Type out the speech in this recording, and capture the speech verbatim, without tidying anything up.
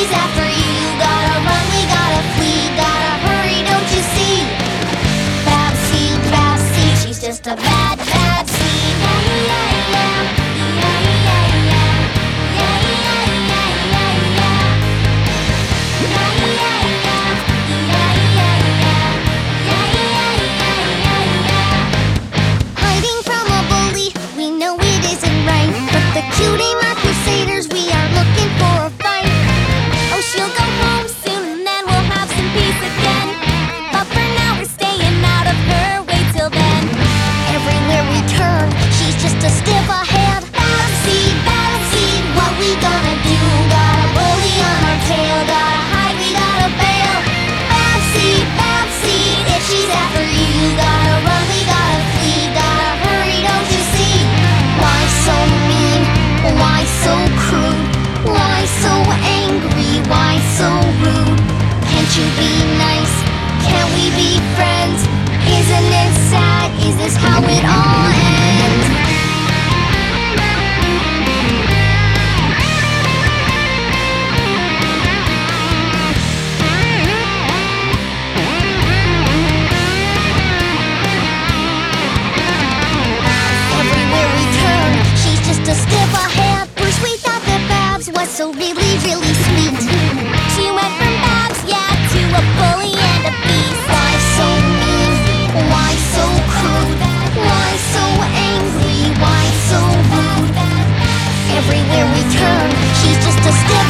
she's after you. Gotta run, we gotta flee. Gotta hurry, don't you see? Babsy, Babsy, she's just a bad, bad seed. Yeah, yeah, yeah. A step ahead, Babsy, Babsy, what we gonna do? Got a bully on our tail, gotta hide, we gotta bail. Babsy, Babsy, if she's after you, gotta run, we gotta flee, gotta hurry, don't you see? Why so mean? Why so crude? Why so angry? Why so rude? Can't you be nice? Can't we be friends? Isn't it sad? Is this how it all ends? A step ahead, first we thought that Babs was so really, really sweet. She went from Babs, yeah, to a bully and a beast. Why so mean? Why so crude? Why so angry? Why so rude? Everywhere we turn, she's just a step